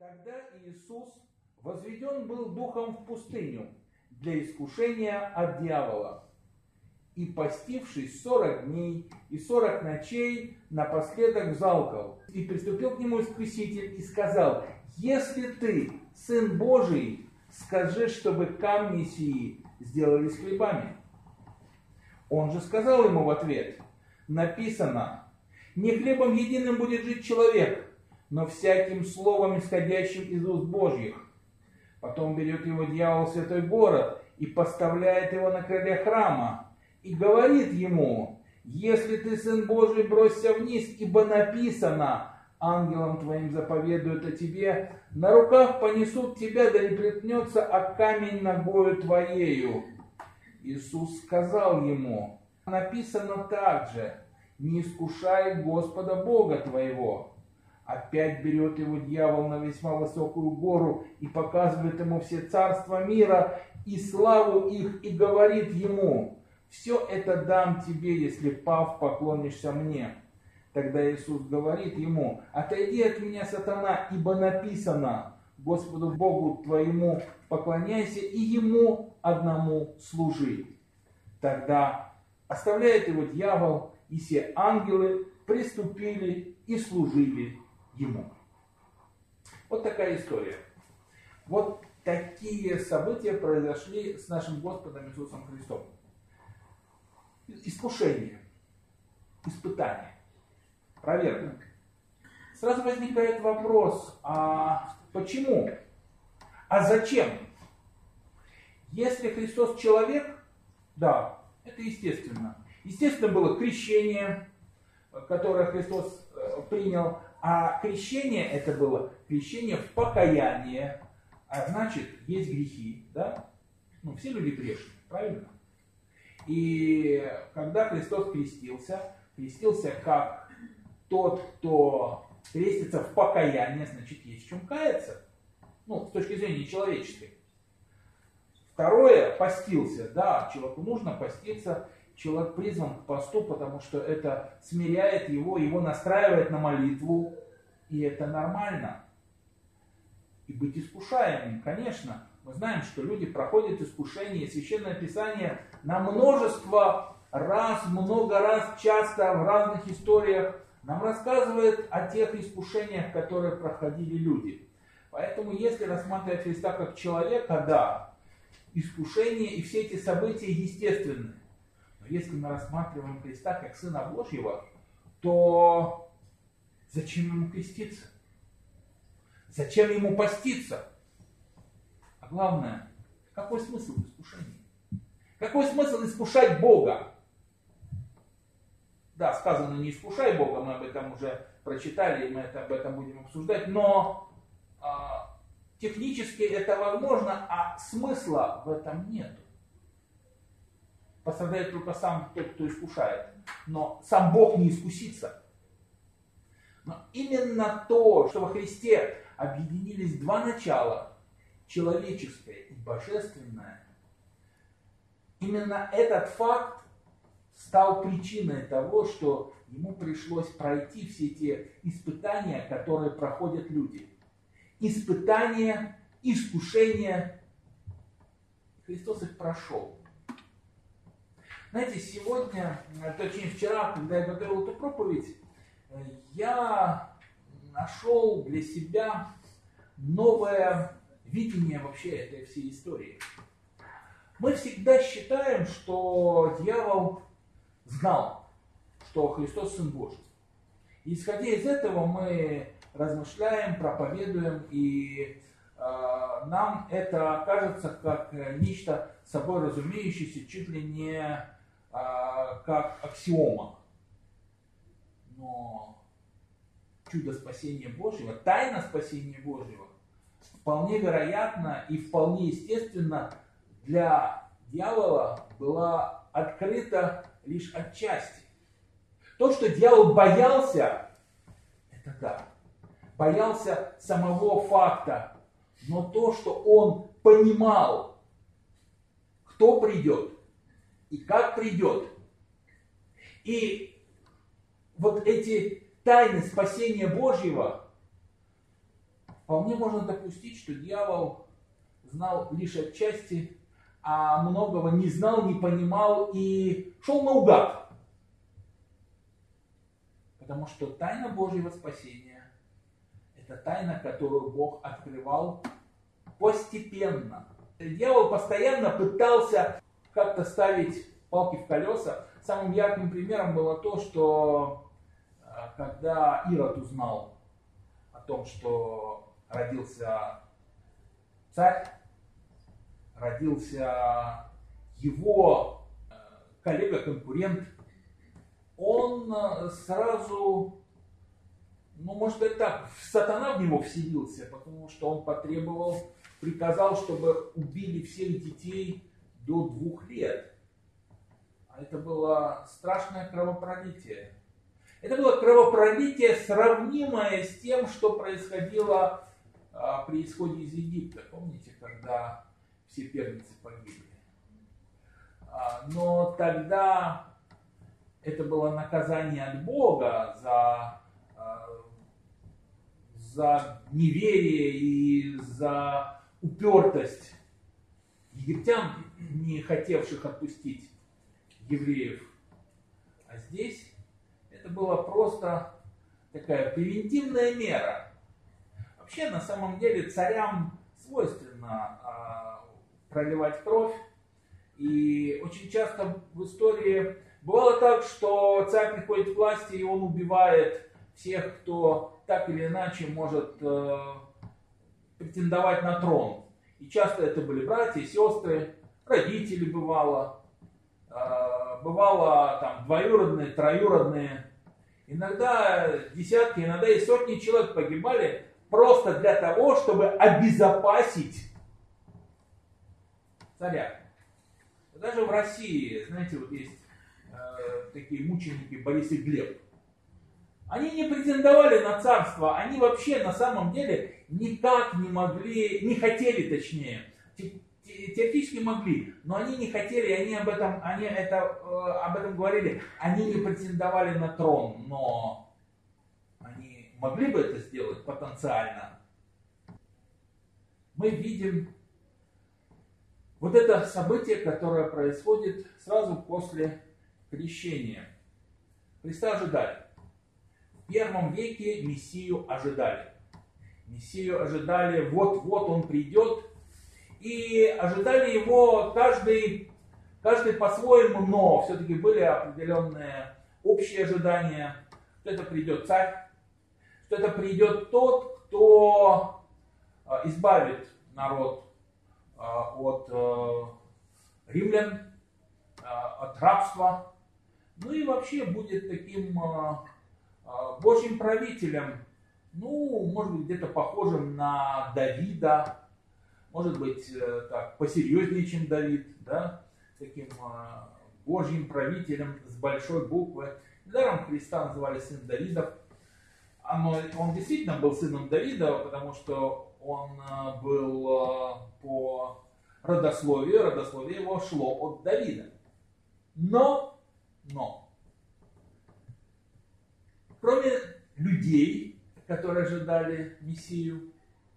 Когда Иисус возведен был духом в пустыню для искушения от дьявола, и постившись 40 дней и 40 ночей, напоследок взалкал. И приступил к нему искуситель и сказал: если ты Сын Божий, скажи, чтобы камни сии сделались хлебами. Он же сказал ему в ответ: написано, не хлебом единым будет жить человек, но всяким словом, исходящим из уст Божьих. Потом берет его дьявол в святой город и поставляет его на крыле храма, и говорит ему: если ты Сын Божий, бросься вниз, ибо написано, ангелам твоим заповедуют о тебе, на руках понесут тебя, да не приткнется о камень ногою твоею. Иисус сказал ему: написано также, не искушай Господа Бога твоего. Опять берет его дьявол на весьма высокую гору и показывает ему все царства мира и славу их, и говорит ему: все это дам тебе, если, пав, поклонишься мне. Тогда Иисус говорит ему: отойди от меня, сатана, ибо написано, Господу Богу твоему поклоняйся и Ему одному служи. Тогда оставляет его дьявол, и все ангелы приступили и служили Ему. Вот такая история. Вот такие события произошли с нашим Господом Иисусом Христом. Искушение, испытание, проверка. Сразу возникает вопрос: а почему? А зачем? Если Христос человек, да, это естественно. Естественно было крещение, которое Христос принял, а крещение это было крещение в покаяние, а значит есть грехи, да? Ну, все люди грешны, правильно? И когда Христос крестился как тот, кто крестится в покаяние, значит есть в чем каяться. Ну, с точки зрения человеческой. Второе, постился. Да, человеку нужно поститься. Человек призван к посту, потому что это смиряет его настраивает на молитву. И это нормально. И быть искушаемым, конечно. Мы знаем, что люди проходят искушение. Священное Писание на множество раз, много раз, часто в разных историях нам рассказывает о тех искушениях, которые проходили люди. Поэтому, если рассматривать Христа как человека, да, искушения и все эти события естественны. Но если мы рассматриваем Христа как Сына Божьего, то зачем ему креститься? Зачем ему поститься? А главное, какой смысл в искушении? Какой смысл искушать Бога? Да, сказано, не искушай Бога, мы об этом уже прочитали, и мы об этом будем обсуждать, но технически это возможно, а смысла в этом нет. Пострадает только сам тот, кто искушает, но сам Бог не искусится. Но именно то, что во Христе объединились два начала, человеческое и божественное, именно этот факт стал причиной того, что ему пришлось пройти все те испытания, которые проходят люди. Испытания, искушения. Христос их прошел. Знаете, сегодня, точнее вчера, когда я готовил эту проповедь, я нашел для себя новое видение вообще этой всей истории. Мы всегда считаем, что дьявол знал, что Христос Сын Божий. И исходя из этого мы размышляем, проповедуем, и нам это кажется как нечто собой разумеющееся, чуть ли не как аксиома. Но чудо спасения Божьего, тайна спасения Божьего вполне вероятно и вполне естественно для дьявола была открыта лишь отчасти. То, что дьявол боялся, это да, боялся самого факта, но то, что он понимал, кто придет и как придет, и вот эти тайны спасения Божьего вполне можно допустить, что дьявол знал лишь отчасти, а многого не знал, не понимал и шел наугад. Потому что тайна Божьего спасения – это тайна, которую Бог открывал постепенно. Дьявол постоянно пытался как-то ставить палки в колеса. Самым ярким примером было то, что когда Ирод узнал о том, что родился царь, родился его коллега-конкурент, он сразу, можно сказать так, сатана в него вселился, потому что он приказал, чтобы убили всех детей до 2 лет. А это было страшное кровопролитие. Это было кровопролитие, сравнимое с тем, что происходило при исходе из Египта. Помните, когда все первенцы погибли? Но тогда это было наказание от Бога за неверие и за упертость египтян, не хотевших отпустить евреев. А здесь это была просто такая превентивная мера. Вообще, на самом деле, царям свойственно проливать кровь. И очень часто в истории бывало так, что царь приходит к власти, и он убивает всех, кто так или иначе может претендовать на трон. И часто это были братья, сестры, родители бывало там двоюродные, троюродные. Иногда десятки, иногда и сотни человек погибали просто для того, чтобы обезопасить царя. Даже в России, знаете, вот есть такие мученики Борис и Глеб. Они не претендовали на царство, они вообще на самом деле никак не могли, не хотели точнее, теоретически могли, но они не хотели, они об этом говорили, они не претендовали на трон, но они могли бы это сделать потенциально. Мы видим вот это событие, которое происходит сразу после крещения. Христа ожидали. В первом веке Мессию ожидали. Мессию ожидали, вот-вот он придет. И ожидали его каждый по-своему, но все-таки были определенные общие ожидания, что это придет царь, что это придет тот, кто избавит народ от римлян, от рабства, ну и вообще будет таким Божьим правителем, может быть, где-то похожим на Давида, может быть, так, посерьезнее, чем Давид, да, таким Божьим правителем с большой буквы. Недаром Христа называли сын Давидов. Он действительно был сыном Давида, потому что он был по родословие его шло от Давида. Но, кроме людей, которые ожидали Мессию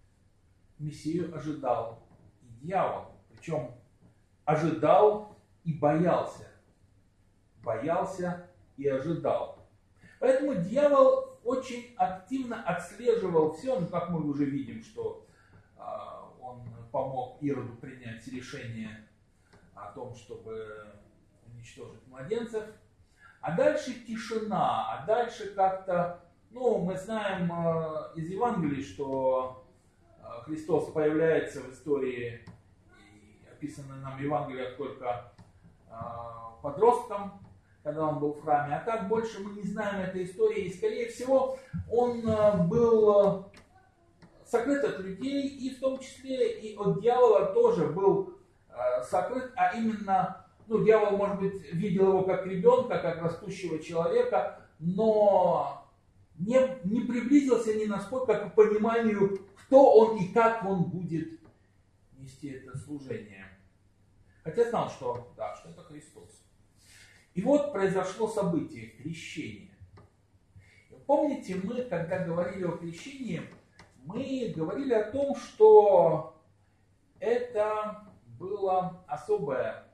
ожидал и дьявол. Причем ожидал и боялся. Боялся и ожидал. Поэтому дьявол очень активно отслеживал все, как мы уже видим, что он помог Ироду принять решение о том, чтобы уничтожить младенцев. А дальше тишина, а дальше как-то, мы знаем из Евангелия, что Христос появляется в истории, описанной нам в Евангелиях, только подростком, когда он был в храме. А так больше мы не знаем этой истории. И, скорее всего, он был сокрыт от людей, и в том числе и от дьявола тоже был сокрыт, а именно, дьявол, может быть, видел его как ребенка, как растущего человека, но не приблизился ни насколько к пониманию, кто он и как он будет нести это служение. Хотя знал, что это Христос. И вот произошло событие крещения. Помните, мы, когда говорили о крещении, мы говорили о том, что это было особое,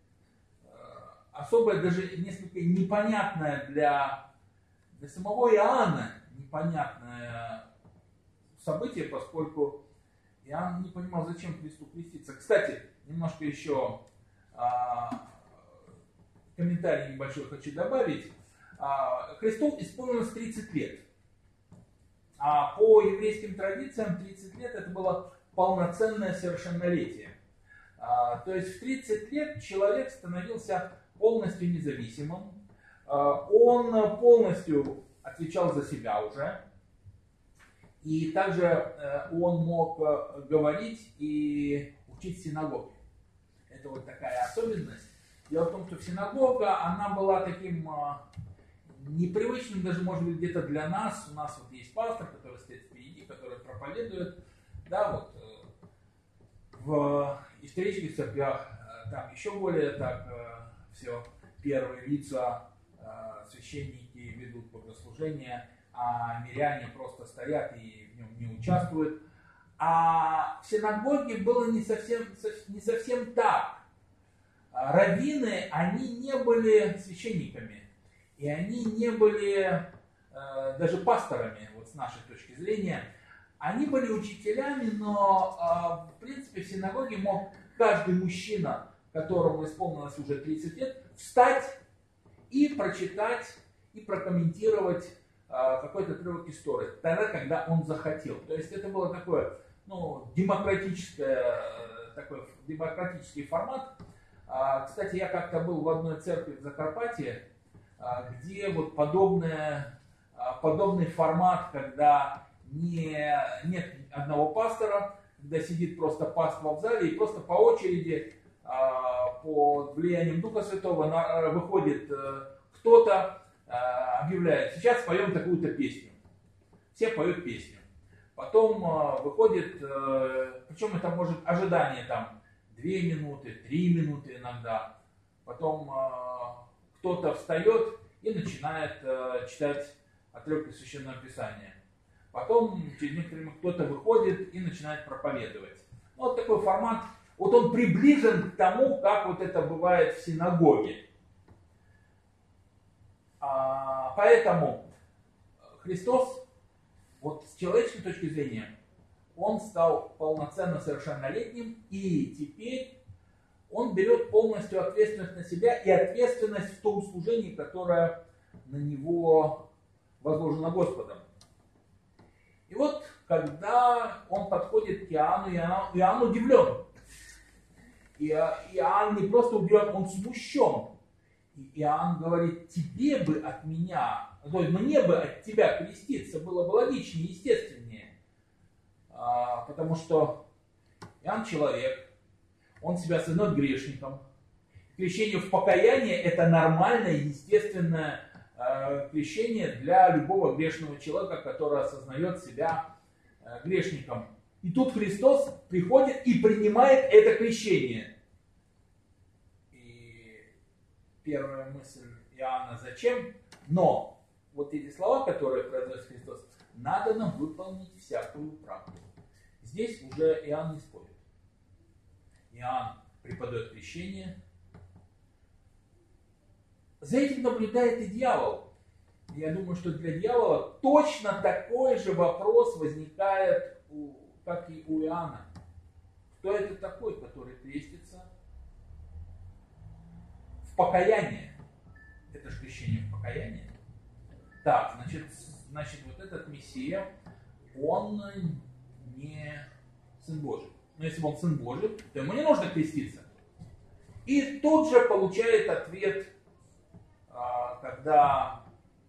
даже несколько непонятное для самого Иоанна, непонятное событие, поскольку Иоанн не понимал, зачем Христу креститься. Кстати, немножко еще комментарий небольшой хочу добавить. Христу исполнилось 30 лет. А по еврейским традициям 30 лет это было полноценное совершеннолетие. То есть в 30 лет человек становился полностью независимым. Он полностью отвечал за себя уже. И также он мог говорить и учить в синагоге. Это вот такая особенность. Дело в том, что синагога, она была таким непривычным, даже может быть где-то для нас. У нас вот есть пастор, который стоит впереди, который проповедует. Да, вот в исторических церквях там еще более так все первые лица, священники ведут богослужение, а миряне просто стоят и в нем не участвуют. А в синагоге было не совсем так. Раввины, они не были священниками, и они не были даже пасторами, вот с нашей точки зрения. Они были учителями, но в принципе в синагоге мог каждый мужчина, которому исполнилось уже 30 лет, встать и прочитать, и прокомментировать какой-то отрывок истории, тогда, когда он захотел. То есть это было такое, демократический формат. Кстати, я как-то был в одной церкви в Закарпатье, где вот подобный формат, когда нет одного пастора, когда сидит просто паства в зале и просто по очереди под влиянием Духа Святого выходит кто-то, объявляет: сейчас поем такую-то песню. Все поют песню. Потом выходит, причем это может ожидание там 2 минуты, 3 минуты иногда. Потом кто-то встает и начинает читать отрывки Священного Писания. Потом через некоторое время кто-то выходит и начинает проповедовать. Вот такой формат. Вот он приближен к тому, как вот это бывает в синагоге. Поэтому Христос, вот с человеческой точки зрения, он стал полноценно совершеннолетним, и теперь он берет полностью ответственность на себя и ответственность в том служении, которое на него возложено Господом. И вот, когда он подходит к Иоанну, Иоанн удивлен. И Иоанн не просто удивлен, он смущен. И Иоанн говорит: тебе бы от меня, то есть мне бы от тебя креститься было бы логичнее, естественнее. Потому что Иоанн человек, он себя осознает грешником. Крещение в покаяние — это нормальное, естественное крещение для любого грешного человека, который осознает себя грешником. И тут Христос приходит и принимает это крещение. Первая мысль Иоанна: зачем? Но вот эти слова, которые произносит Христос, надо нам выполнить всякую правду. Здесь уже Иоанн не спорит. Иоанн преподает крещение. За этим наблюдает и дьявол. Я думаю, что для дьявола точно такой же вопрос возникает, как и у Иоанна. Кто это такой, который крестится в покаяние? Это же крещение в покаяние. Так, значит, вот этот Мессия, он не Сын Божий. Но если бы он Сын Божий, то ему не нужно креститься. И тут же получает ответ, когда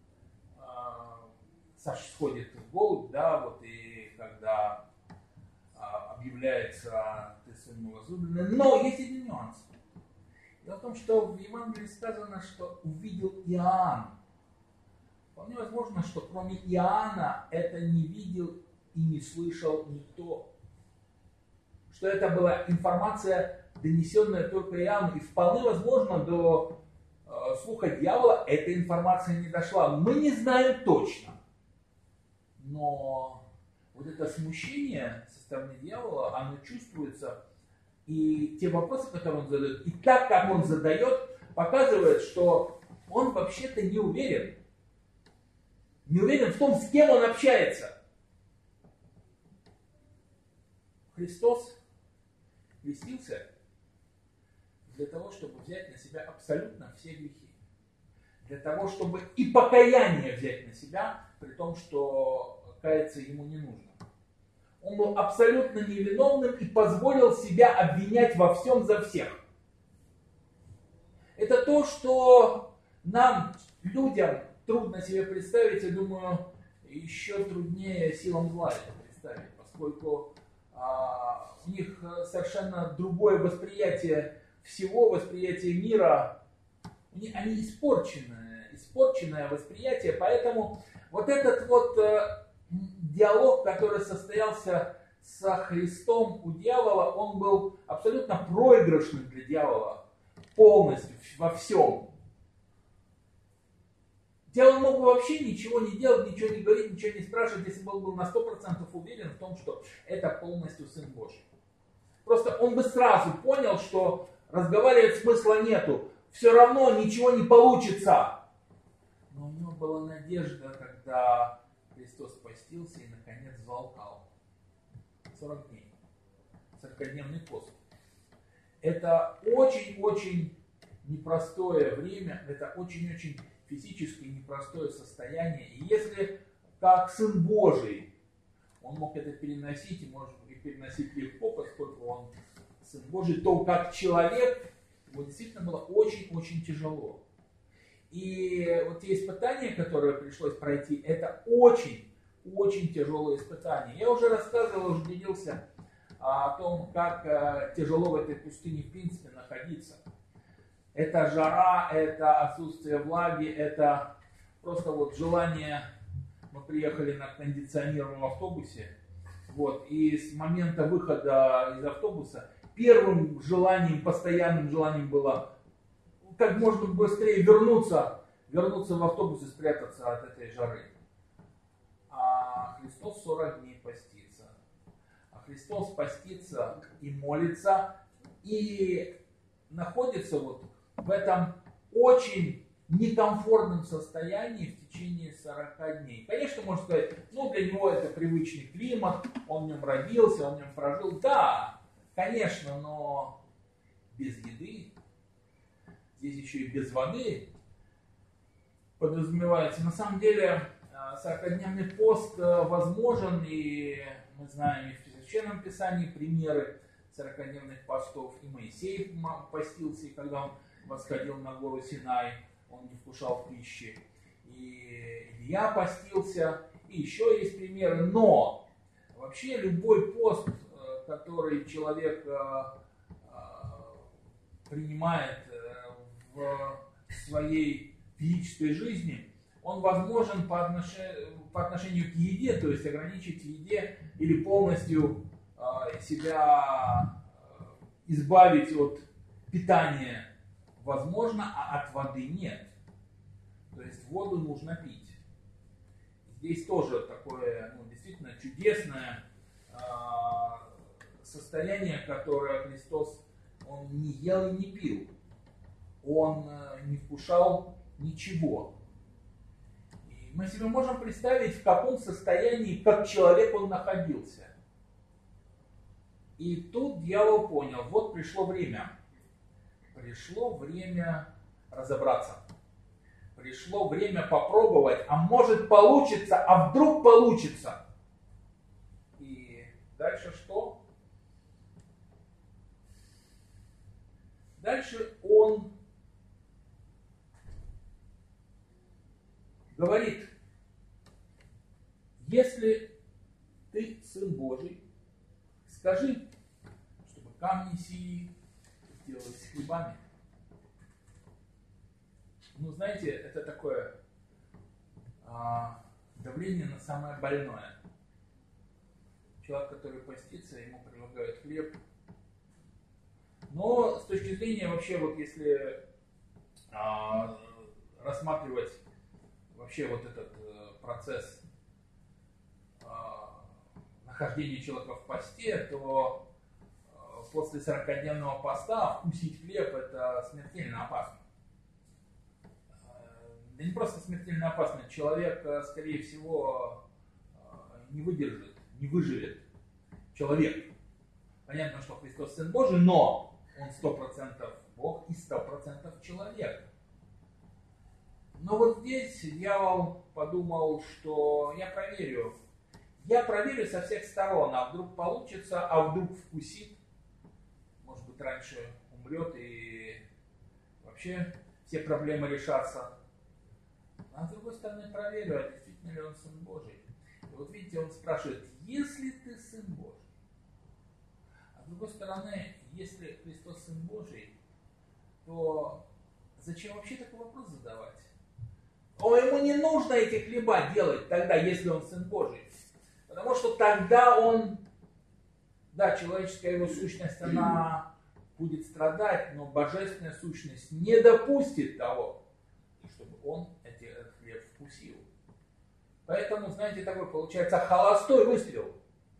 сходит в голубь, да, вот, и когда объявляется: ты сын мой возлюбленный. Но есть один нюанс. Дело в том, что в Евангелии сказано, что увидел Иоанн. Вполне возможно, что кроме Иоанна это не видел и не слышал никто. Что это была информация, донесенная только Иоанну. И вполне возможно, до слуха дьявола эта информация не дошла. Мы не знаем точно. Но вот это смущение со стороны дьявола, оно чувствуется, и те вопросы, которые он задает, и так, как он задает, показывает, что он вообще-то не уверен. Не уверен в том, с кем он общается. Христос крестился для того, чтобы взять на себя абсолютно все грехи. Для того, чтобы и покаяние взять на себя, при том, что каяться ему не нужно. Он был абсолютно невиновным и позволил себя обвинять во всем за всех. Это то, что нам, людям, трудно себе представить, я думаю, еще труднее силам зла это представить, поскольку у них совершенно другое восприятие всего, восприятие мира. Они испорченное восприятие, поэтому вот этот вот диалог, который состоялся со Христом у дьявола, он был абсолютно проигрышным для дьявола полностью, во всем. Дьявол мог бы вообще ничего не делать, ничего не говорить, ничего не спрашивать, если бы он был на 100% уверен в том, что это полностью Сын Божий. Просто он бы сразу понял, что разговаривать смысла нету, все равно ничего не получится. Но у него была надежда, когда Христос постился и наконец взалкал. 40 дней. 40-дневный пост. Это очень-очень непростое время, это очень-очень физически непростое состояние. И если как Сын Божий он мог это переносить, и может и переносить легко, поскольку он Сын Божий, то как человек ему действительно было очень-очень тяжело. И вот те испытания, которые пришлось пройти, это очень тяжелые испытания. Я уже рассказывал, уже делился о том, как тяжело в этой пустыне в принципе находиться. Это жара, это отсутствие влаги, это просто вот желание. Мы приехали на кондиционированном автобусе, вот, и с момента выхода из автобуса первым желанием, постоянным желанием было как можно быстрее вернуться в автобус и спрятаться от этой жары. А Христос 40 дней постится. А Христос постится и молится, и находится вот в этом очень некомфортном состоянии в течение 40 дней. Конечно, можно сказать, для него это привычный климат, он в нем родился, он в нем прожил. Да, конечно, но без еды, здесь еще и без воды подразумевается. На самом деле 40-дневный пост возможен, и мы знаем и в Священном Писании примеры 40-дневных постов. И Моисей постился, и когда он восходил на гору Синай, он не вкушал пищи. И Илья постился, и еще есть примеры. Но вообще любой пост, который человек принимает в своей физической жизни, он возможен по отношению к еде, то есть ограничить в еде или полностью себя избавить от питания возможно, а от воды нет. То есть воду нужно пить. Здесь тоже такое действительно чудесное состояние, которое Христос, он не ел и не пил. Он не вкушал ничего. И мы себе можем представить, в каком состоянии, как человек он находился. И тут дьявол понял, вот пришло время. Пришло время разобраться. Пришло время попробовать, а может получится, а вдруг получится. И дальше что? Дальше он говорит, если ты Сын Божий, скажи, чтобы камни сии сделались хлебами. Знаете, это такое давление на самое больное. Человек, который постится, ему предлагают хлеб. Но с точки зрения вообще, вот если рассматривать вообще вот этот процесс нахождение человека в посте, то после 40-дневного поста вкусить хлеб это смертельно опасно. Да не просто смертельно опасно, человек, скорее всего, не выдержит, не выживет. Человек. Понятно, что Христос Сын Божий, но Он 100% Бог и 100% человек. Но вот здесь дьявол подумал, что я проверю со всех сторон, а вдруг получится, а вдруг вкусит, может быть, раньше умрет и вообще все проблемы решатся. А с другой стороны проверю, а действительно ли он Сын Божий. И вот видите, он спрашивает, если ты Сын Божий. А с другой стороны, если Христос Сын Божий, то зачем вообще такой вопрос задавать? Ему не нужно эти хлеба делать тогда, если он Сын Божий. Потому что тогда он, да, человеческая его сущность, она будет страдать, но божественная сущность не допустит того, чтобы он этот хлеб вкусил. Поэтому, знаете, такой получается холостой выстрел.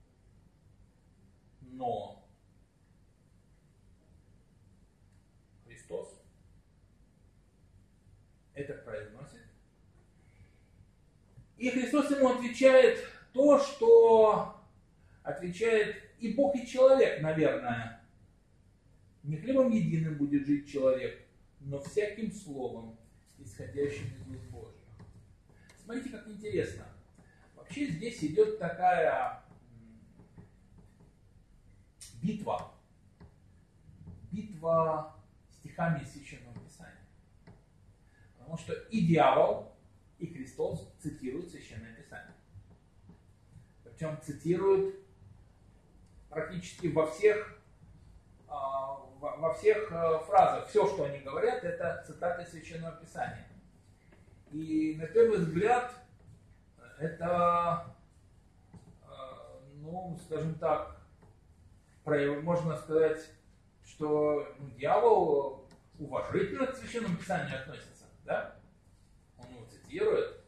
Но Христос это произносит. И Христос ему отвечает то, что отвечает и Бог, и человек, наверное. Не хлебом единым будет жить человек, но всяким словом, исходящим из уст Божьих. Смотрите, как интересно. Вообще здесь идет такая битва. Битва стихами из Священного Писания. Потому что и дьявол, и Христос цитируют Священное Писание. Причем цитируют практически во всех фразах. Все, что они говорят, это цитаты Священного Писания. И на первый взгляд, это, ну, скажем так, можно сказать, что дьявол уважительно к Священному Писанию относится, да? Он его цитирует.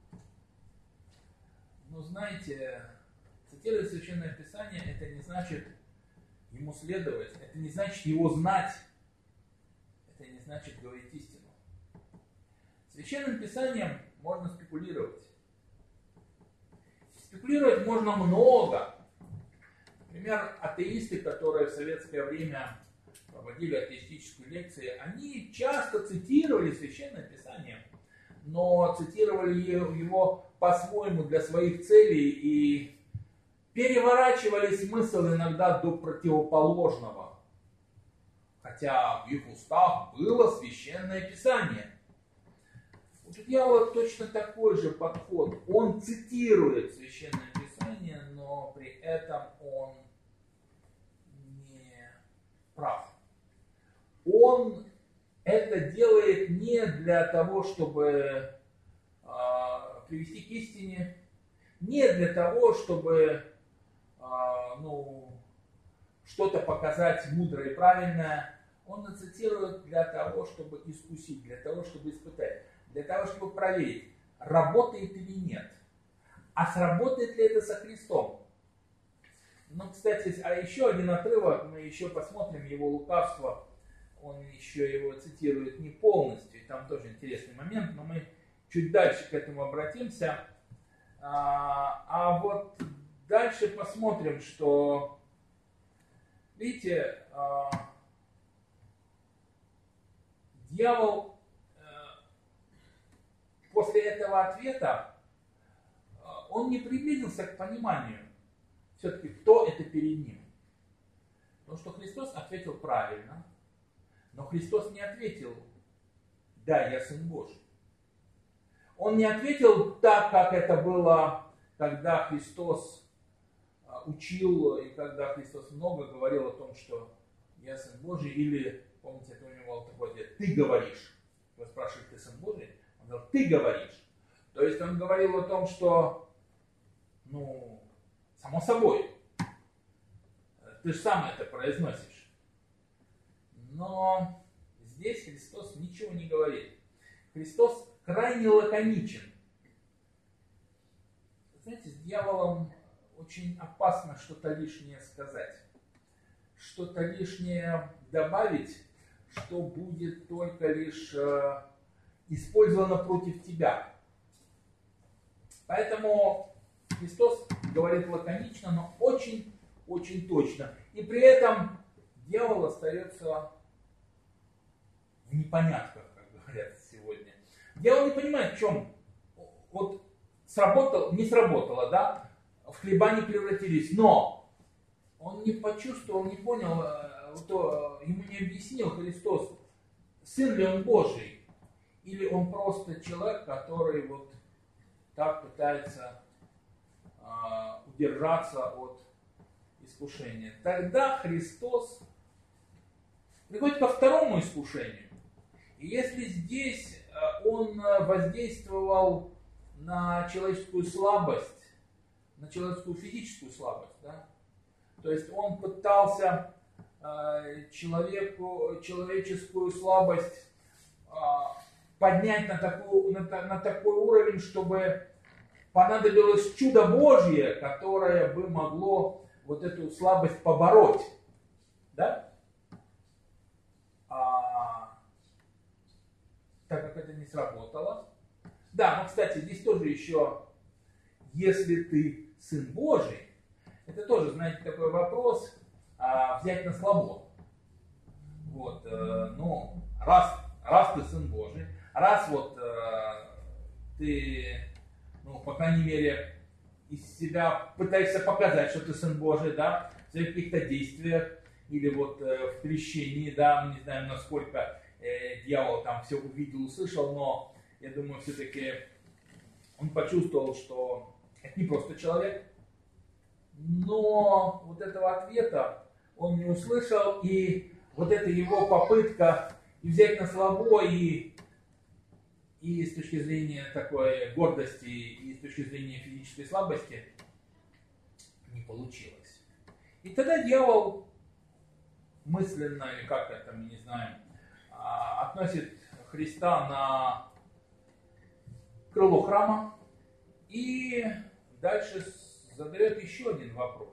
Но знаете, цитировать Священное Писание, это не значит ему следовать, это не значит его знать, это не значит говорить истину. Священным Писанием можно спекулировать. Спекулировать можно много. Например, атеисты, которые в советское время проводили атеистические лекции, они часто цитировали Священное Писание, но цитировали его по-своему для своих целей и переворачивали смысл иногда до противоположного. Хотя в их устах было Священное Писание. У дьявола точно такой же подход. Он цитирует Священное Писание, но при этом он не прав. Он это делает не для того, чтобы привести к истине, не для того, чтобы что-то показать мудрое и правильное. Он цитирует для того, чтобы искусить, для того, чтобы испытать, для того, чтобы проверить, работает или нет. А сработает ли это со Христом? Ну, кстати, а еще один отрывок, мы еще посмотрим его лукавство. Он еще его цитирует не полностью, и там тоже интересный момент, но мы чуть дальше к этому обратимся. А вот дальше посмотрим, что, видите, дьявол после этого ответа, он не приблизился к пониманию, все-таки, кто это перед ним. Потому что Христос ответил правильно, но Христос не ответил, да, я Сын Божий. Он не ответил так, как это было, когда Христос учил, и когда Христос много говорил о том, что я Сын Божий, или, помните, это у него был такой ответ, ты говоришь. Вы спрашиваете, ты Сын Божий? Он говорил, ты говоришь. То есть он говорил о том, что, само собой, ты же сам это произносишь. Но здесь Христос ничего не говорит. Христос крайне лаконичен. Знаете, с дьяволом очень опасно что-то лишнее сказать, что-то лишнее добавить, что будет только лишь использовано против тебя. Поэтому Христос говорит лаконично, но очень точно. И при этом дьявол остается в непонятках, как говорят сегодня. Дьявол не понимает, в чем. Вот сработало, не сработало, да? В хлеба не превратились, но он не почувствовал, не понял, ему не объяснил Христос, сын ли он Божий, или он просто человек, который вот так пытается удержаться от искушения. Тогда Христос приходит ко второму искушению. И если здесь он воздействовал на человеческую слабость, на человеческую физическую слабость, да? То есть он пытался человеческую слабость поднять на такой уровень, чтобы понадобилось чудо Божье, которое бы могло вот эту слабость побороть. Да? Так как это не сработало. Да, но, кстати, здесь тоже еще, если ты сын Божий, это тоже, знаете, такой вопрос, взять на слабо. Вот, ну, раз ты сын Божий, раз вот ты, ну, по крайней мере, из себя пытаешься показать, что ты сын Божий, да, в своих каких-то действиях, или вот в крещении, да, мы не знаем, насколько дьявол там все увидел, услышал, но я думаю, все-таки он почувствовал, что это не просто человек, но вот этого ответа он не услышал, и вот эта его попытка и взять на слабо, и с точки зрения такой гордости, и с точки зрения физической слабости, не получилось. И тогда дьявол мысленно, или как это, мы не знаем, относит Христа на крыло храма и дальше задает еще один вопрос.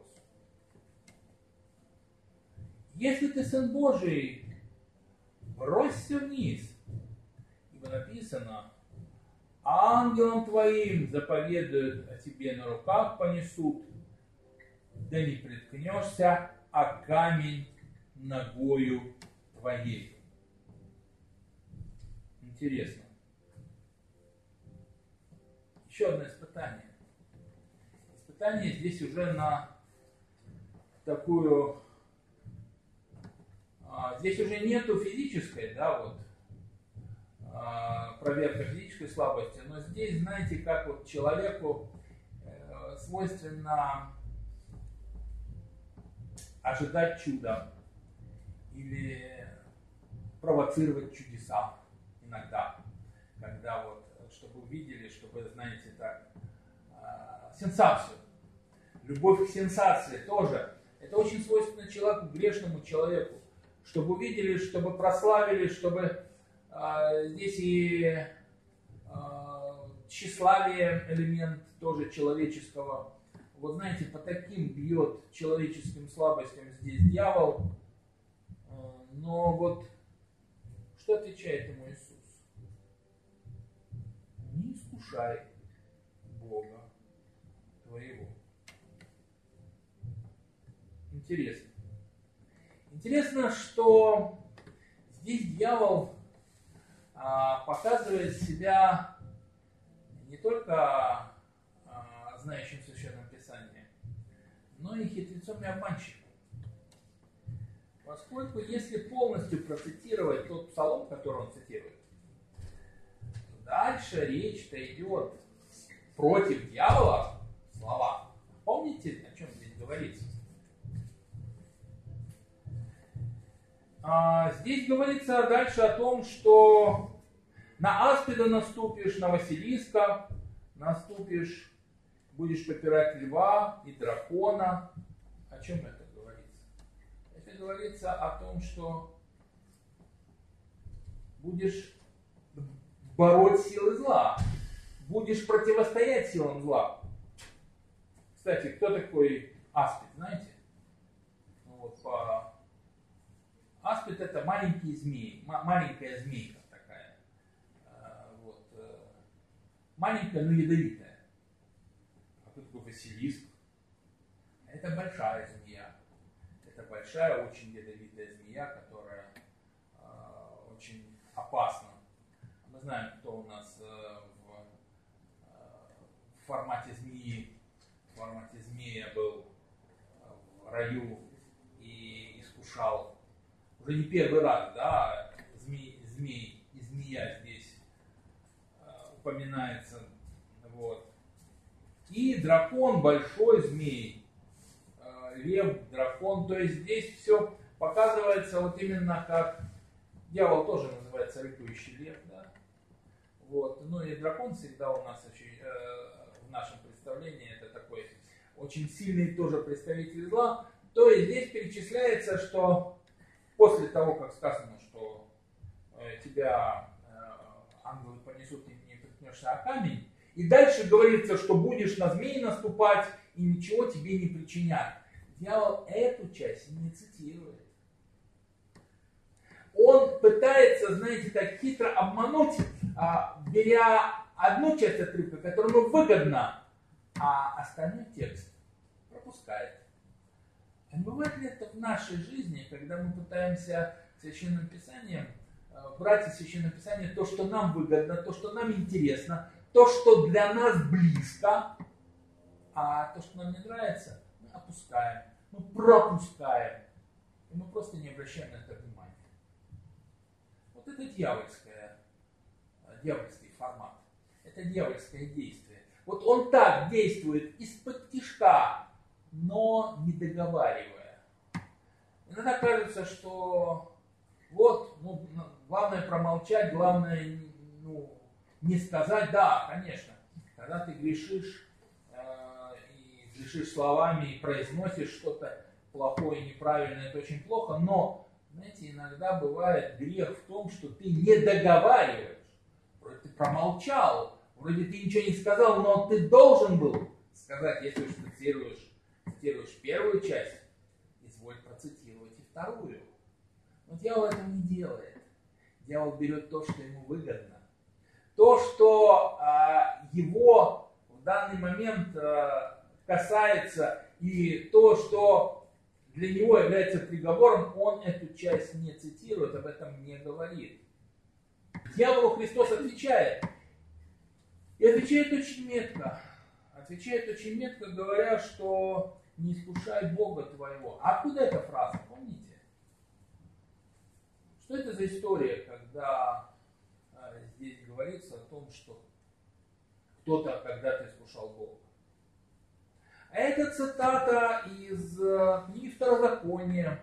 Если ты сын Божий, бросься вниз, ибо написано, ангелам твоим заповедуют о тебе, на руках понесут, да не приткнешься о камень ногою твоей. Интересно. Еще одно испытание. Испытание здесь уже на такую... Здесь уже нету физической, да, вот, проверка физической слабости, но здесь, знаете, как вот человеку свойственно ожидать чуда или провоцировать чудеса иногда, когда вот, чтобы увидели, чтобы, знаете, так, сенсацию. Любовь к сенсации тоже. Это очень свойственно человеку, грешному человеку. Чтобы увидели, чтобы прославили, чтобы здесь и тщеславие элемент тоже человеческого. Вот знаете, по таким бьет человеческим слабостям здесь дьявол. Но вот что отвечает ему Иисус? Не искушай Бога твоего. Интересно. Интересно, что здесь дьявол показывает себя не только знающим Священное Писание, но и хитрецом и обманщиком. Поскольку если полностью процитировать тот псалом, который он цитирует, то дальше речь-то идет против дьявола слова. Помните, о чем здесь говорится? Здесь говорится дальше о том, что на аспида наступишь, на Василиска наступишь, будешь попирать льва и дракона. О чем это говорится? Это говорится о том, что будешь бороть силы зла, будешь противостоять силам зла. Кстати, кто такой аспид, знаете? Аспид это маленькие змеи, маленькая змейка такая. Маленькая, но ядовитая. А кто такой Василиск? Это большая змея. Это большая, очень ядовитая змея, которая очень опасна. Мы знаем, кто у нас в формате змея был в раю и искушал. Уже не первый раз, да, змей и змея здесь упоминается. Вот. И дракон, большой змей, лев, дракон. То есть здесь все показывается вот именно как дьявол тоже называется рыкающий лев, да. Вот. Ну и дракон всегда у нас в нашем представлении это такой очень сильный тоже представитель зла. То есть здесь перечисляется, что после того, как сказано, что тебя ангелы понесут и не приткнешься о камень, и дальше говорится, что будешь на змеи наступать и ничего тебе не причинят. Дьявол эту часть не цитирует. Он пытается, знаете, так хитро обмануть, беря одну часть отрывка, которая ему выгодна, а остальной текст пропускает. А не бывает ли это в нашей жизни, когда мы пытаемся Священным Писанием брать из Священного Писания то, что нам выгодно, то, что нам интересно, то, что для нас близко, а то, что нам не нравится, мы опускаем, мы пропускаем, и мы просто не обращаем на это внимания. Вот это дьявольский формат, это дьявольское действие. Вот он так действует из-под тишка, но не договаривая. Иногда кажется, что вот, главное промолчать, главное не сказать. Да, конечно, когда ты грешишь, и грешишь словами, и произносишь что-то плохое, неправильное, это очень плохо, но, знаете, иногда бывает грех в том, что ты не договариваешь. Вроде ты промолчал, вроде ты ничего не сказал, но ты должен был сказать, если уж цитируешь первую часть, изволь процитировать и вторую. Но дьявол этого не делает. Дьявол берет то, что ему выгодно. То, что его в данный момент касается, и то, что для него является приговором, он эту часть не цитирует, об этом не говорит. Дьяволу Христос отвечает. И отвечает очень метко. Говоря, что не искушай Бога твоего. А откуда эта фраза, помните? Что это за история, когда здесь говорится о том, что кто-то когда-то искушал Бога? А это цитата из книги Второзакония,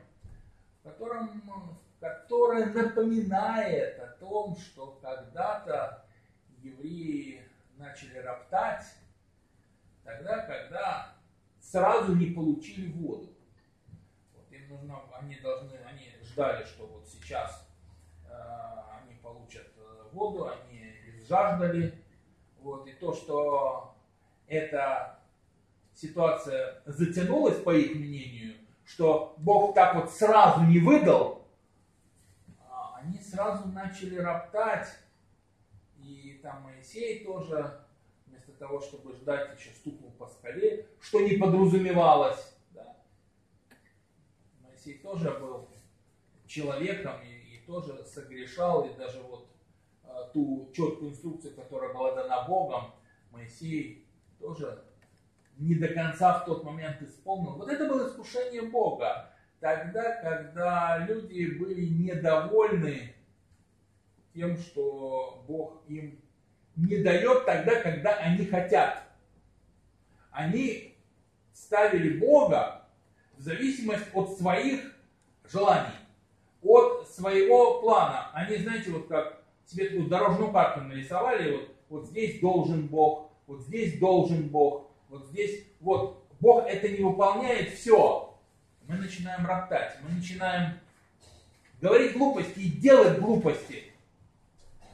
которая напоминает о том, что когда-то евреи начали роптать, тогда, когда сразу не получили воду. Вот им нужно, они ждали, что вот сейчас они получат воду, они изжаждали. Вот, и то, что эта ситуация затянулась, по их мнению, что Бог так вот сразу не выдал, они сразу начали роптать. И там Моисей тоже, вместо того, чтобы ждать, еще стукнул по скале, что не подразумевалось. Да? Моисей тоже был человеком и тоже согрешал, и даже вот ту четкую инструкцию, которая была дана Богом, Моисей тоже не до конца в тот момент исполнил. Вот это было искушение Бога. Тогда, когда люди были недовольны тем, что Бог им не дает тогда, когда они хотят. Они ставили Бога в зависимость от своих желаний, от своего плана. Они, знаете, вот как себе такую дорожную карту нарисовали, вот здесь должен Бог, вот здесь должен Бог, вот здесь, вот Бог это не выполняет, все. Мы начинаем роптать, мы начинаем говорить глупости и делать глупости.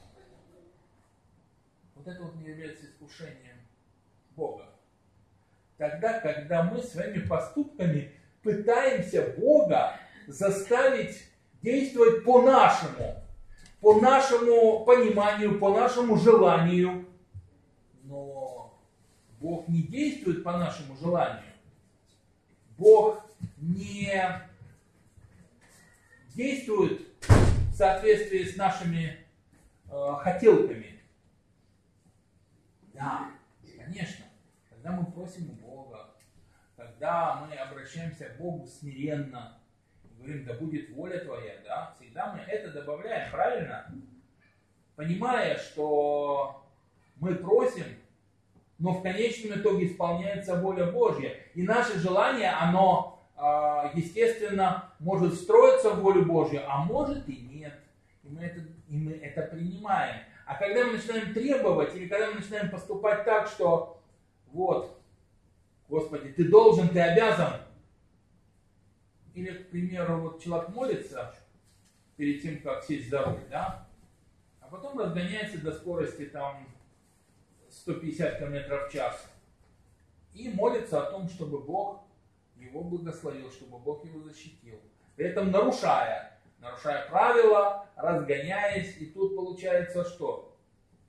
Вот это вот не является искушением Бога. тогда, когда мы своими поступками пытаемся Бога заставить действовать по нашему пониманию, по нашему желанию. Но Бог не действует по нашему желанию. Бог не действует в соответствии с нашими хотелками. Да, конечно, когда мы просим у Бога, когда мы обращаемся к Богу смиренно, говорим, да будет воля Твоя, да, всегда мы это добавляем, правильно? Понимая, что мы просим, но в конечном итоге исполняется воля Божья. И наше желание, оно, естественно, может встроиться в волю Божью, а может и нет. И мы это принимаем. А когда мы начинаем требовать, или когда мы начинаем поступать так, что вот, Господи, Ты должен, Ты обязан. Или, к примеру, вот человек молится перед тем, как сесть за руль, да? А потом разгоняется до скорости там 150 км в час. И молится о том, чтобы Бог его благословил, чтобы Бог его защитил. При этом нарушая правила, разгоняясь. И тут получается что?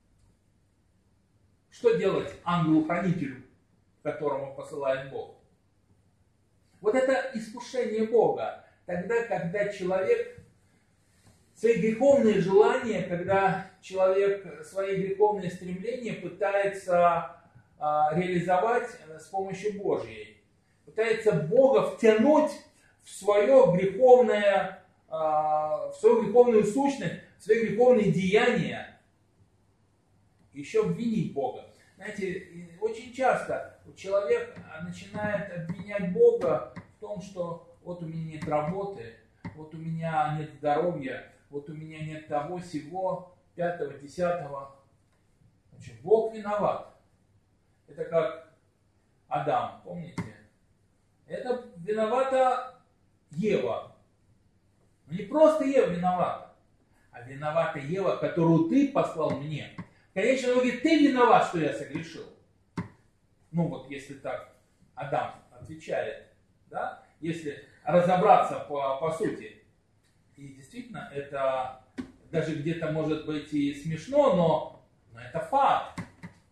Что делать ангелу-хранителю, которому посылает Бог? Вот это искушение Бога. Тогда, когда человек свои греховные желания, когда человек свои греховные стремления пытается реализовать с помощью Божьей. Пытается Бога втянуть в свою греховную сущность, в свои греховные деяния. Еще обвинить Бога. Знаете, очень часто человек начинает обвинять Бога в том, что вот у меня нет работы, вот у меня нет здоровья, вот у меня нет того, сего, 5-го, 10-го. Значит, Бог виноват. Это как Адам, помните? Это виновата Ева. Но не просто Ева виновата, а виновата Ева, которую ты послал мне. В конечном итоге ты виноват, что я согрешил. Ну вот, если так Адам отвечает, да? Если разобраться по сути. И действительно, это даже где-то может быть и смешно, но это факт.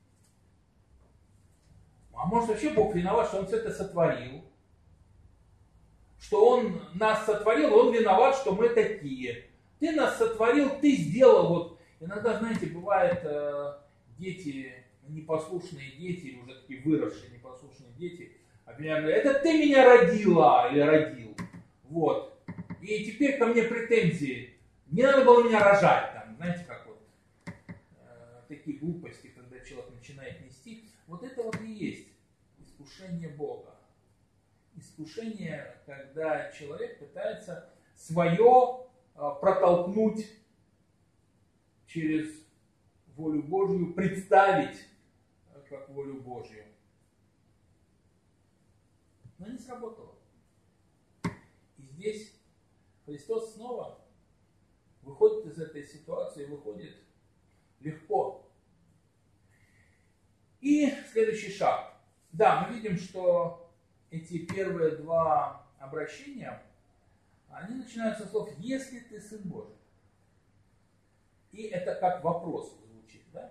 А может вообще Бог виноват, что Он все это сотворил? Что Он нас сотворил, Он виноват, что мы такие. Ты нас сотворил, ты сделал. Вот иногда, знаете, бывает дети, непослушные дети, или уже такие выросшие непослушные дети, говорят, это ты меня родила или родил. Вот. И теперь ко мне претензии. Не надо было меня рожать. Там, знаете, как вот такие глупости, когда человек начинает нести. Вот это вот и есть искушение Бога. Искушение, когда человек пытается свое протолкнуть через волю Божью, представить как волю Божью. Но не сработало. И здесь Христос снова выходит из этой ситуации, выходит легко. И следующий шаг. Да, мы видим, что эти первые два обращения, они начинаются со слов «если ты Сын Божий». И это как вопрос звучит, да?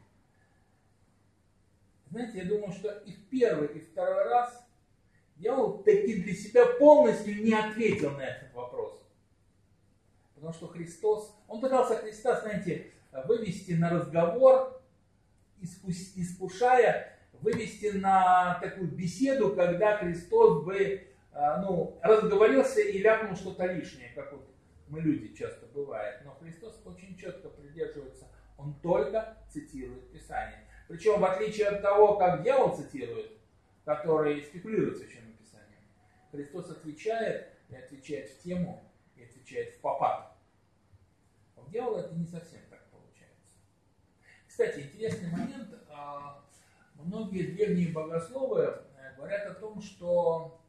Знаете, я думаю, что и в первый, и второй раз дьявол таки для себя полностью не ответил на этот вопрос. Потому что Христос, он пытался Христа, знаете, вывести на разговор, искушая, вывести на такую беседу, когда Христос бы разговорился и ляпнул что-то лишнее, как вот мы люди часто бывает. Но Христос очень четко придерживается, он только цитирует Писание. Причем в отличие от того, как дьявол цитирует, который спекулирует Священным Писанием, Христос отвечает, и отвечает в тему, и отвечает в попад. А у дьявола это не совсем так получается. Кстати, интересный момент. Многие древние богословы говорят о том, что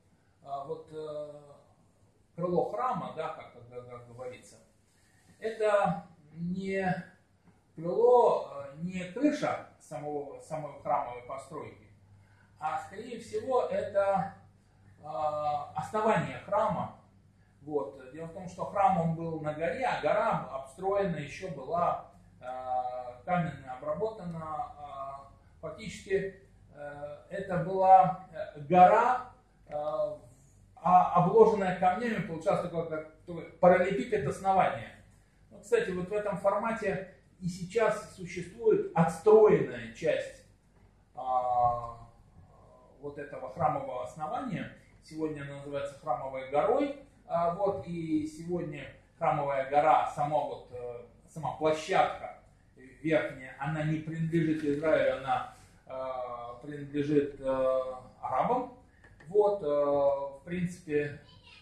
крыло храма, да, как говорится, это не крыло, не крыша самой храмовой постройки, а скорее всего это основание храма. Вот. Дело в том, что храм он был на горе, а гора обстроена еще была каменно обработана. Фактически это была гора, обложенная камнями, получалось такое как параллелепипед основания. Ну, кстати, вот в этом формате и сейчас существует отстроенная часть вот этого храмового основания. Сегодня она называется Храмовой горой. Вот, и сегодня Храмовая гора, сама площадка верхняя, она не принадлежит Израилю, она принадлежит арабам. Вот, в принципе,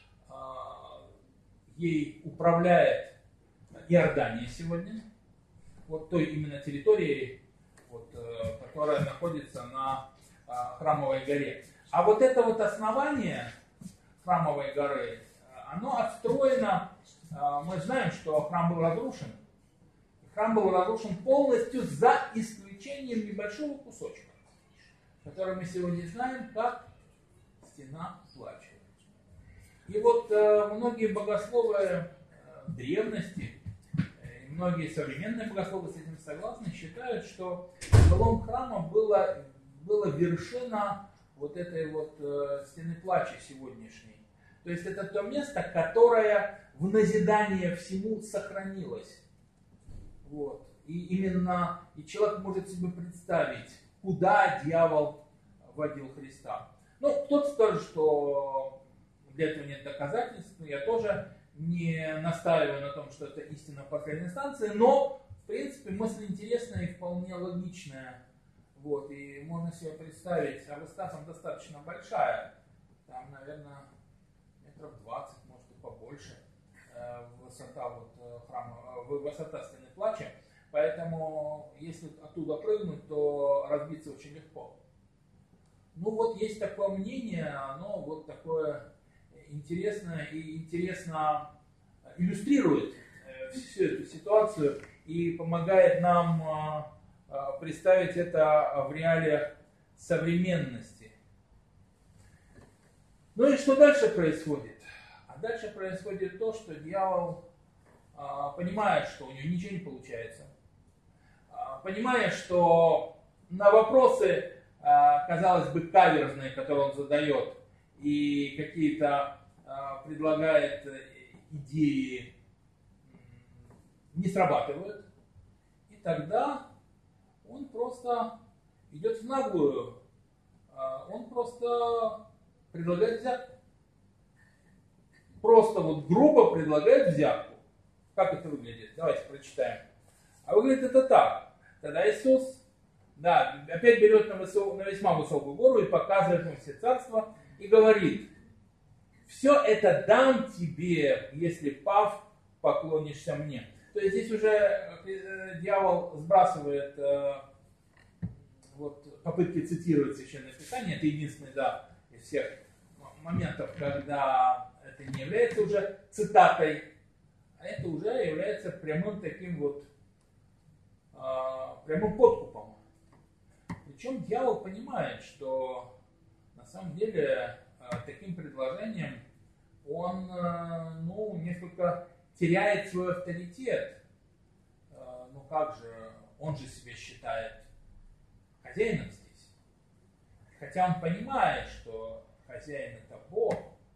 ей управляет Иордания сегодня, вот той именно территорией, вот, которая находится на Храмовой горе. А вот это вот основание Храмовой горы, оно отстроено, мы знаем, что храм был разрушен. Храм был разрушен полностью за исключением небольшого кусочка, который мы сегодня знаем как стена плача. И вот многие богословы древности, и многие современные богословы с этим согласны, считают, что крылом храма была вершина вот этой вот стены плача сегодняшней. То есть это то место, которое в назидание всему сохранилось. Вот. И именно и человек может себе представить, куда дьявол водил Христа. Ну, кто-то скажет, что для этого нет доказательств, но я тоже не настаиваю на том, что это истина в последней инстанции, но, в принципе, мысль интересная и вполне логичная. Вот. И можно себе представить, а высота там достаточно большая, там, наверное, метров 20, может и побольше, высота вот храма, высота стены плача. Поэтому, если оттуда прыгнуть, то разбиться очень легко. Ну вот есть такое мнение, оно вот такое интересное и интересно иллюстрирует всю эту ситуацию и помогает нам представить это в реалиях современности. Ну и что дальше происходит? А дальше происходит то, что дьявол понимает, что у него ничего не получается, понимая, что на вопросы, казалось бы, каверзные, которые он задает, и какие-то предлагает идеи, не срабатывают. И тогда он просто идет в наглую, он просто предлагает взятку. Просто вот грубо предлагает взятку. Как это выглядит? Давайте прочитаем. А выглядит это так. Тогда Иисус, да, опять берет на весьма высокую гору и показывает ему все царства и говорит: все это дам тебе, если пав, поклонишься мне. То есть здесь уже дьявол сбрасывает вот, попытки цитировать Священное Писание. Это единственный, да, из всех моментов, когда это не является уже цитатой, а это уже является прямым таким вот прямым подкупом. Причем дьявол понимает, что на самом деле таким предложением он несколько теряет свой авторитет. Ну как же, он же себя считает хозяином здесь. Хотя он понимает, что хозяин это Бог.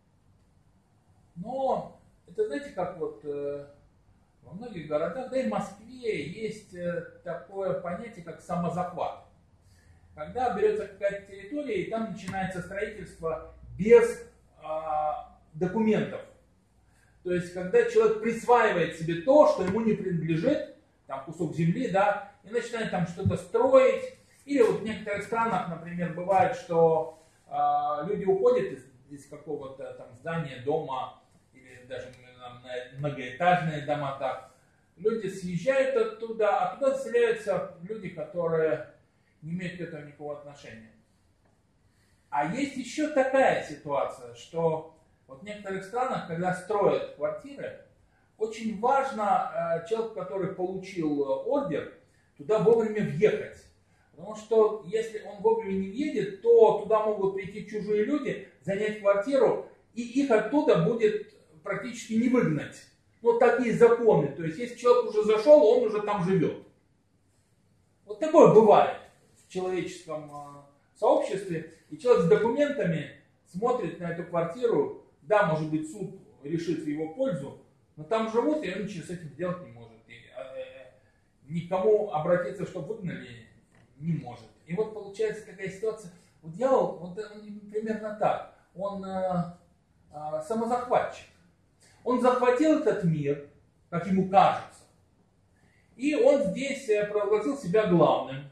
Но это, знаете, как вот во многих городах, да и в Москве есть такое понятие, как самозахват. Когда берется какая-то территория, и там начинается строительство без документов. То есть, когда человек присваивает себе то, что ему не принадлежит, там кусок земли, да, и начинает там что-то строить. Или вот в некоторых странах, например, бывает, что люди уходят из какого-то там здания, дома, или даже многоэтажные дома, так. Люди съезжают оттуда, а туда заселяются люди, которые не имеют к этому никакого отношения. А есть еще такая ситуация, что вот в некоторых странах, когда строят квартиры, очень важно человеку, который получил ордер, туда вовремя въехать. Потому что если он вовремя не въедет, то туда могут прийти чужие люди, занять квартиру, и их оттуда будет практически не выгнать. Вот такие законы. То есть, если человек уже зашел, он уже там живет. Вот такое бывает в человеческом сообществе. И человек с документами смотрит на эту квартиру. Да, может быть, суд решит в его пользу, но там живут, и он ничего с этим сделать не может. И никому обратиться, чтобы выгнали, не может. И вот получается такая ситуация. Вот дьявол, он примерно так. Он самозахватчик. Он захватил этот мир, как ему кажется. И он здесь провозгласил себя главным.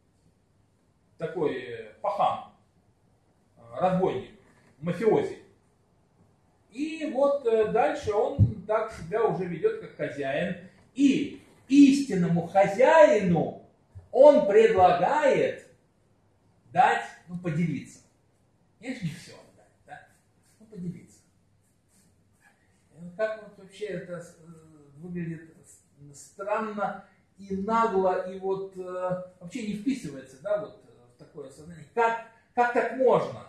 Такой пахан, разбойник, мафиози. И вот дальше он так себя уже ведет как хозяин. И истинному хозяину он предлагает дать, поделиться. Конечно, не все дать, да? Поделиться. Как вот вообще это выглядит странно и нагло, и вот вообще не вписывается, да, вот в такое сознание. Как так можно?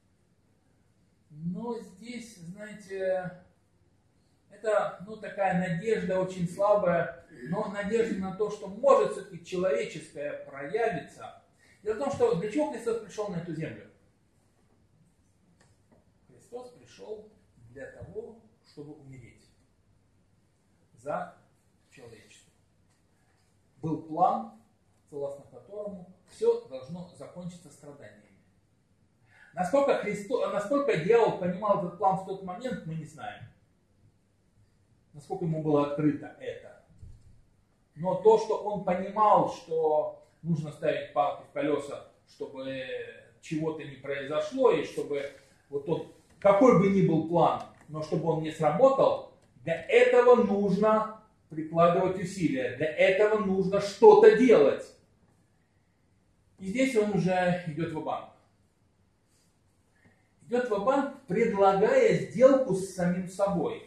Но здесь, знаете, это, такая надежда очень слабая, но надежда на то, что может все-таки человеческое проявиться. Дело в том, что для чего Христос пришел на эту землю? Христос пришел для того, чтобы умереть за человечество. Был план, согласно которому все должно закончиться страданиями. Насколько дьявол понимал этот план в тот момент, мы не знаем. Насколько ему было открыто это. Но то, что он понимал, что нужно ставить палки в колеса, чтобы чего-то не произошло, и чтобы вот тот, какой бы ни был план, но чтобы он не сработал, для этого нужно прикладывать усилия, для этого нужно что-то делать. И здесь он уже идет ва-банк. Идет ва-банк, предлагая сделку с самим собой.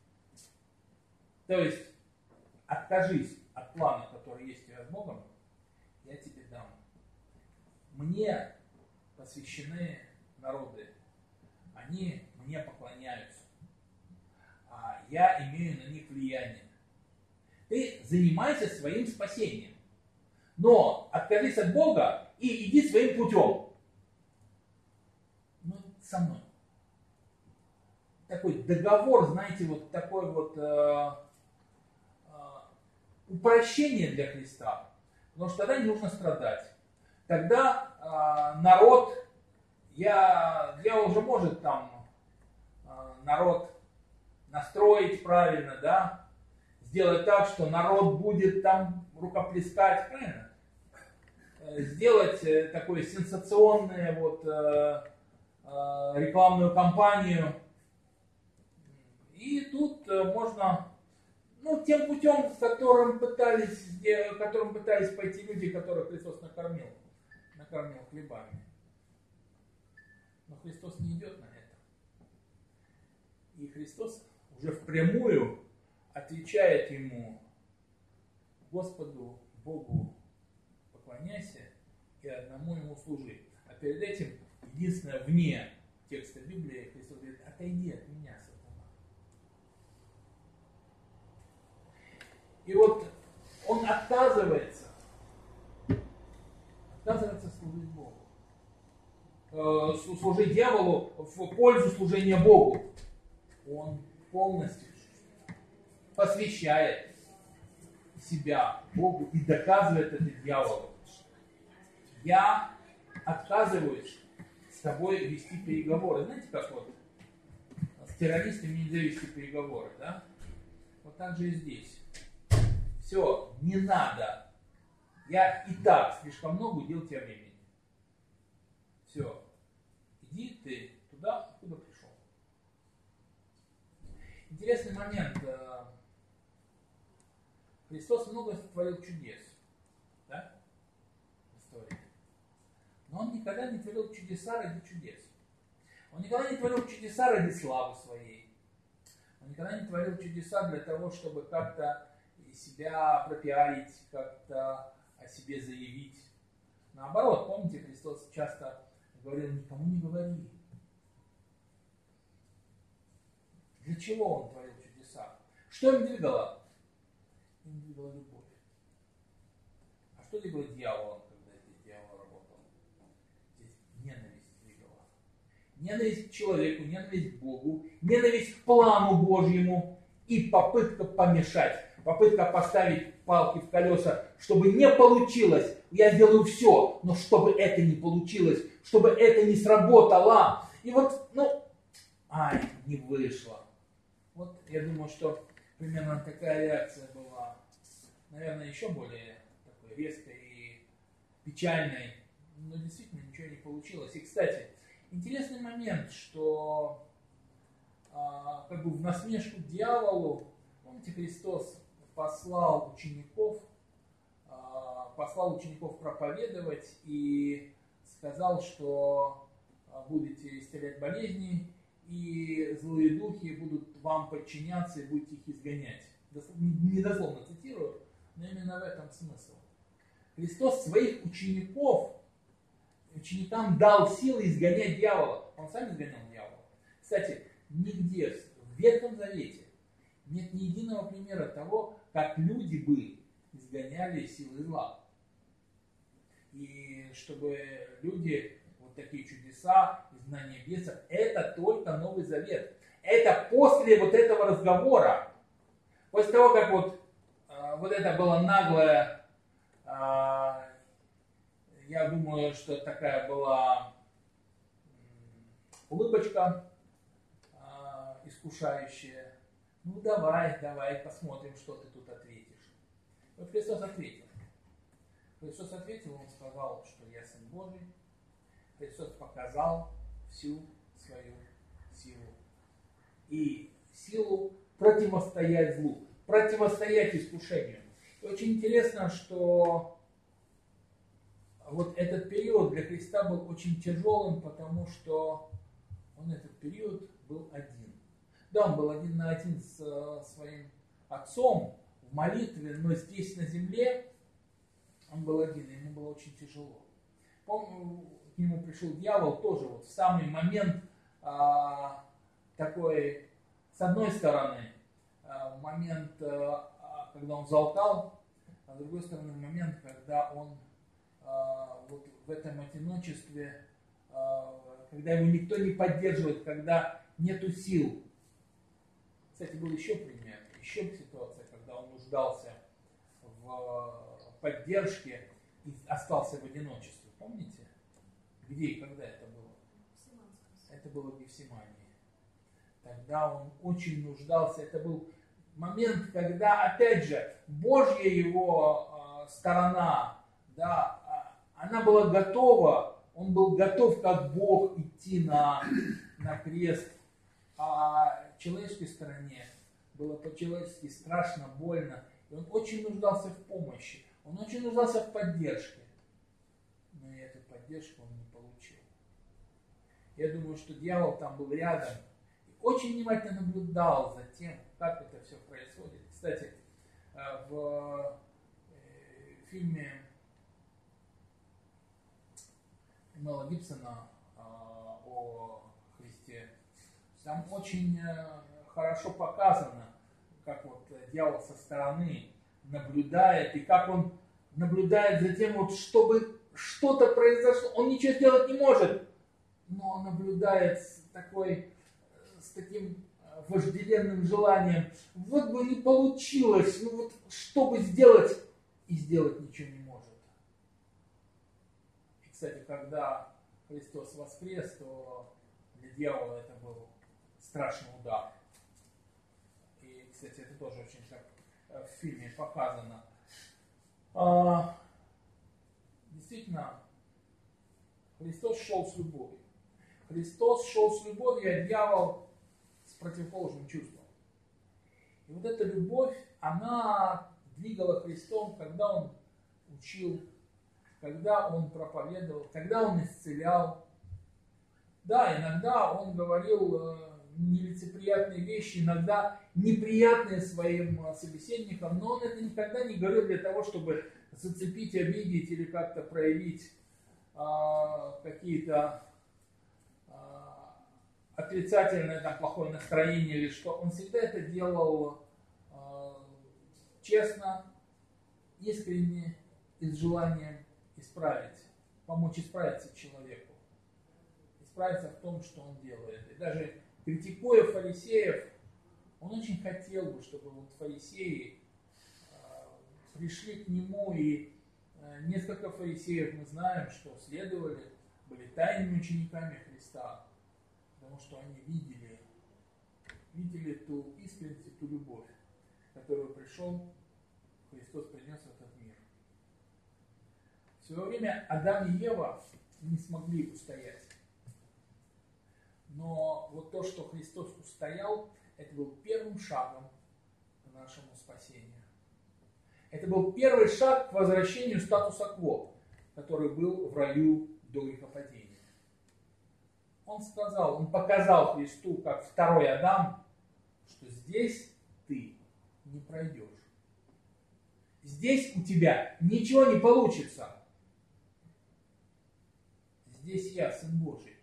То есть, откажись от плана, который есть у тебя с Богом, я тебе дам. Мне посвящены народы, они мне поклоняются, а я имею на них влияние. Ты занимайся своим спасением, но откажись от Бога и иди своим путем. Со мной. Такой договор, знаете, вот такой вот упрощение для Христа. Потому что тогда не нужно страдать. Тогда народ, дьявол уже может там народ настроить правильно, да, сделать так, что народ будет там рукоплескать, правильно? Сделать такое сенсационное вот рекламную кампанию. И тут можно, тем путем, которым пытались пойти люди, которых Христос накормил хлебами. Но Христос не идет на это. И Христос уже впрямую отвечает ему: Господу Богу поклоняйся и одному ему служи. А перед этим единственное, вне текста Библии, Христос говорит: отойди от меня, сатана. И вот он отказывается служить Богу. Служить дьяволу в пользу служения Богу. Он полностью посвящает себя Богу и доказывает это дьяволу. Я отказываюсь с тобой вести переговоры. Знаете, как вот с террористами нельзя вести переговоры, да? Вот так же и здесь. Все, не надо. Я и так слишком много уделил тебе времени. Все. Иди ты туда, откуда пришел. Интересный момент. Христос много творил чудес. Да? В истории. Но он никогда не творил чудеса ради чудес. Он никогда не творил чудеса ради славы своей. Он никогда не творил чудеса для того, чтобы как-то себя пропиарить, как-то о себе заявить. Наоборот, помните, Христос часто говорил: никому не говори. Для чего он творил чудеса? Что им двигало? Им двигала любовь. А что двигало дьяволом, когда здесь дьявол работал? Здесь ненависть двигала. Ненависть к человеку, ненависть к Богу, ненависть к плану Божьему и попытка помешать, попытка поставить палки в колеса, чтобы не получилось. Я сделаю все, но чтобы это не получилось, чтобы это не сработало. И вот, не вышло. Вот я думаю, что примерно такая реакция была, наверное, еще более такой резкой и печальной, но действительно ничего не получилось. И, кстати, интересный момент, что как бы в насмешку дьяволу, помните, Христос послал учеников проповедовать и сказал, что будете исцелять болезни, и злые духи будут вам подчиняться и будете их изгонять. Не дословно цитирую, но именно в этом смысл. Христос своих ученикам дал силы изгонять дьявола. Он сам изгонял дьявола. Кстати, нигде в Ветхом Завете нет ни единого примера того, как люди бы изгоняли силы зла. И чтобы люди, вот такие чудеса, изгнание бесов, это только Новый Завет. Это после вот этого разговора. После того, как вот это было наглое, я думаю, что такая была улыбочка искушающая. Ну давай, посмотрим, что ты тут ответишь. Вот Христос ответил. Он сказал, что я Сын Божий. Христос показал всю свою силу. И силу противостоять злу, противостоять искушению. И очень интересно, что вот этот период для Христа был очень тяжелым, потому что он этот период был один. Да, он был один на один с своим отцом в молитве, но здесь на земле он был один, и ему было очень тяжело. Помню, к нему пришел дьявол тоже вот в самый момент такой, с одной стороны, момент, когда он залкал, а с другой стороны, момент, когда он вот в этом одиночестве, когда его никто не поддерживает, когда нету сил. Кстати, был еще пример, еще ситуация, когда он нуждался в поддержке и остался в одиночестве. Помните? Где и когда это было? Это было в Гефсимании. Тогда он очень нуждался. Это был момент, когда, опять же, Божья его сторона, да, она была готова, он был готов, как Бог, идти на крест. А человеческой стороне было по-человечески страшно, больно. И он очень нуждался в помощи. Он очень нуждался в поддержке. Но и эту поддержку он не получил. Я думаю, что дьявол там был рядом. И очень внимательно наблюдал за тем, как это все происходит. Кстати, в фильме Мела Гибсона о Христе, там очень хорошо показано, как вот дьявол со стороны наблюдает, и как он наблюдает за тем, вот, чтобы что-то произошло. Он ничего сделать не может, но он наблюдает с таким вожделенным желанием. Вот бы не получилось, ну вот что бы сделать, и сделать ничего не может. И, кстати, когда Христос воскрес, то для дьявола это был страшный удар. И, кстати, это тоже очень так в фильме показано. Действительно, Христос шел с любовью. Христос шел с любовью, а дьявол с противоположным чувством. И вот эта любовь, она двигала Христом, когда Он учил, когда Он проповедовал, когда Он исцелял. Да, иногда Он говорил нелицеприятные вещи, иногда неприятные своим собеседникам, но Он это никогда не говорил для того, чтобы зацепить, обидеть или как-то проявить какие-то отрицательное, там, плохое настроение или что, он всегда это делал честно, искренне и с желанием исправить, помочь исправиться человеку, исправиться в том, что он делает. И даже критикуя фарисеев, он очень хотел бы, чтобы вот фарисеи пришли к нему, и несколько фарисеев мы знаем, что следовали, были тайными учениками Христа, потому что они видели ту искренность и ту любовь, которую пришел Христос, принес в этот мир. В свое время Адам и Ева не смогли устоять. Но вот то, что Христос устоял, это был первым шагом к нашему спасению. Это был первый шаг к возвращению статуса кво, который был в раю до грехопадения. Он показал Христу, как второй Адам, что здесь ты не пройдешь. Здесь у тебя ничего не получится. Здесь я, Сын Божий.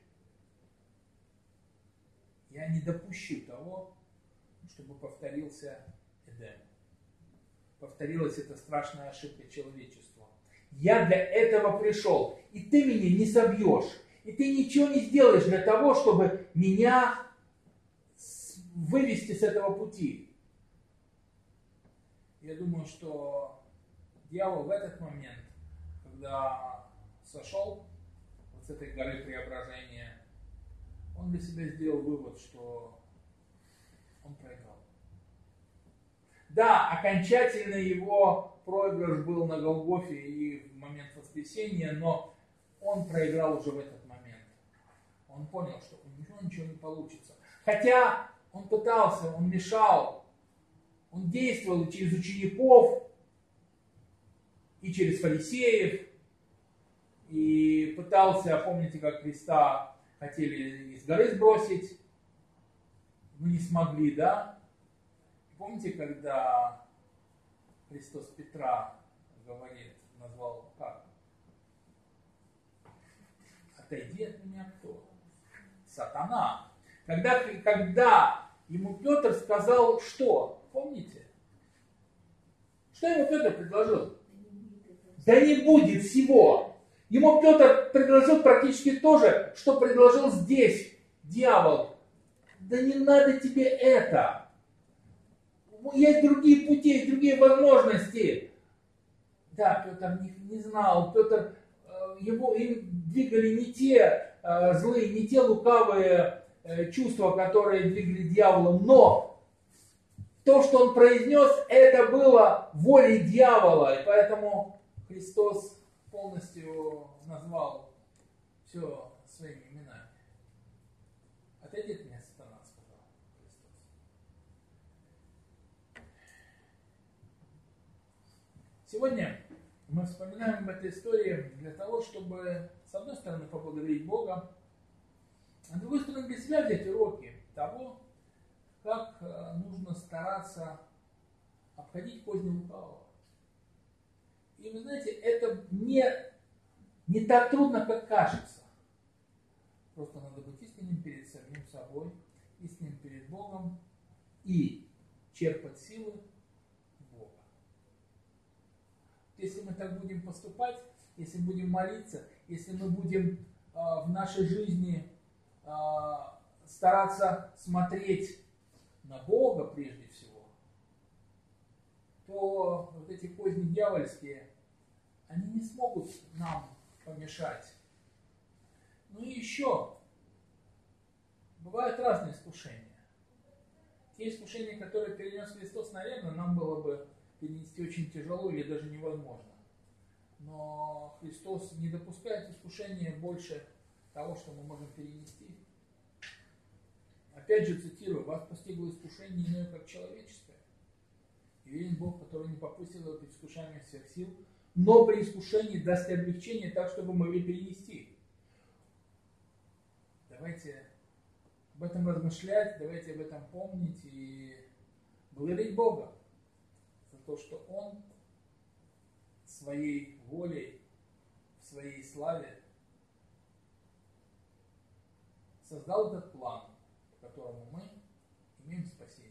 Я не допущу того, чтобы повторился Эдем. Повторилась эта страшная ошибка человечества. Я для этого пришел, и ты меня не собьешь. И ты ничего не сделаешь для того, чтобы меня вывести с этого пути. Я думаю, что дьявол в этот момент, когда сошел вот с этой горы преображения, он для себя сделал вывод, что он проиграл. Да, окончательный его проигрыш был на Голгофе и в момент воскресения, но он проиграл уже в этот момент. Он понял, что у него ничего не получится. Хотя он пытался, он мешал, он действовал и через учеников, и через фарисеев, и пытался, помните, как Христа хотели из горы сбросить, но не смогли, да? Помните, когда Христос Петра говорит, назвал как? Отойди от меня кто? Сатана. Когда ему Петр сказал что? Помните? Что ему Петр предложил? Да не будет всего. Ему Петр предложил практически то же, что предложил здесь дьявол. Да не надо тебе это. Есть другие пути, есть другие возможности. Да, Петр не знал. Петр, им двигали не те злые, не те лукавые чувства, которые двигали дьяволом, но то, что он произнес, это было волей дьявола, и поэтому Христос полностью назвал все своими именами. Отойди от меня, сатана, сказал Христос. Сегодня мы вспоминаем об этой истории для того, чтобы, с одной стороны, поблагодарить Бога, а с другой стороны, для себя взять уроки того, как нужно стараться обходить козни лукавого. И вы знаете, это не так трудно, как кажется. Просто надо быть искренним перед самим собой, искренним перед Богом и черпать силы Бога. Если мы так будем поступать, если будем молиться, если мы будем в нашей жизни стараться смотреть на Бога прежде всего, то вот эти козни дьявольские, они не смогут нам помешать. Ну и еще, бывают разные искушения. Те искушения, которые перенес Христос, наверное, нам было бы перенести очень тяжело или даже невозможно. Но Христос не допускает искушения больше того, что мы можем перенести. Опять же цитирую, вас постигло искушение иное, как человеческое. И верен Бог, который не попустил его при искушении всех сил, но при искушении даст облегчение так, чтобы мы могли перенести. Давайте об этом размышлять, давайте об этом помнить и благодарить Бога за то, что Он своей волей, в своей славе создал этот план, по которому мы имеем спасение.